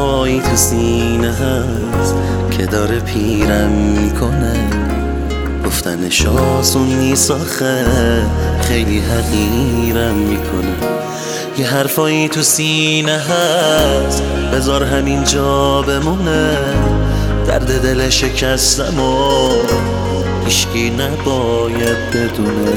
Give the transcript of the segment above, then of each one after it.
حرفایی تو سینه هست که داره پیرم میکنه، گفتنش آسون نیست آخه خیلی حقیرم میکنه. یه حرفایی تو سینه هست بذار همینجا بمونه، درد دل شکستم و هیچکی نباید بدونه.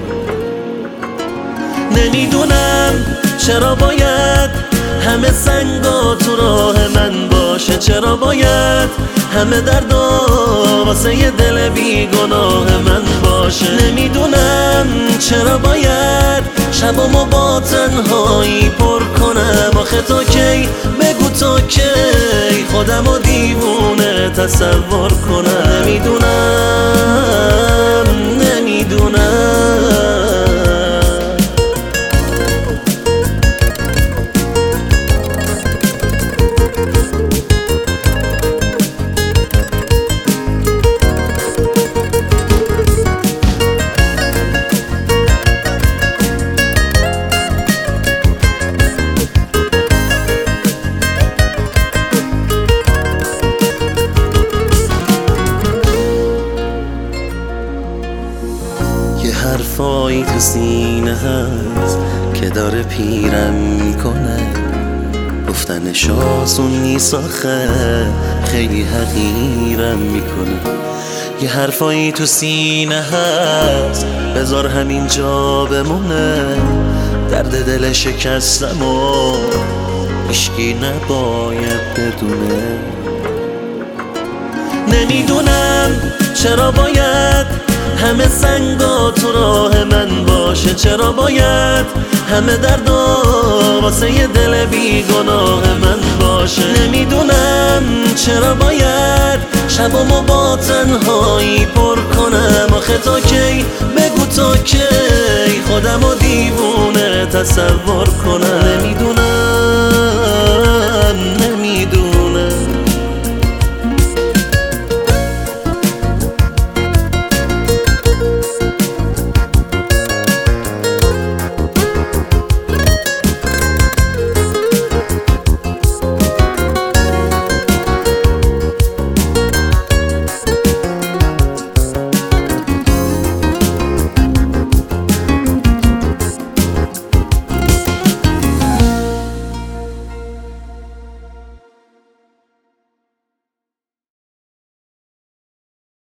نمیدونم چرا باید همه سنگا تو راه من باشه، چرا باید همه دردا واسه یه دل بیگناه من باشه. نمیدونم چرا باید شبامو با تنهایی پر کنم، آخه تا کی بگو تا کی خودمو دیوونه تصور کنم. نمیدونم حرفایی تو سینه هست که داره پیرم میکنه، گفتنش آسون نیست آخه خیلی حقیرم میکنه. یه حرفایی تو سینه هست بذار همینجا بمونه، درد دل شکستم و هیچکی نباید بدونه. نمیدونم چرا باید همه سنگا تو راه من باشه، چرا باید همه دردا واسه یه دل بیگناه من باشه. نمیدونم چرا باید شبامو با تنهایی پر کنم، آخه تا کی بگو تا کی خودمو دیوونه تصور کنم. نمیدونم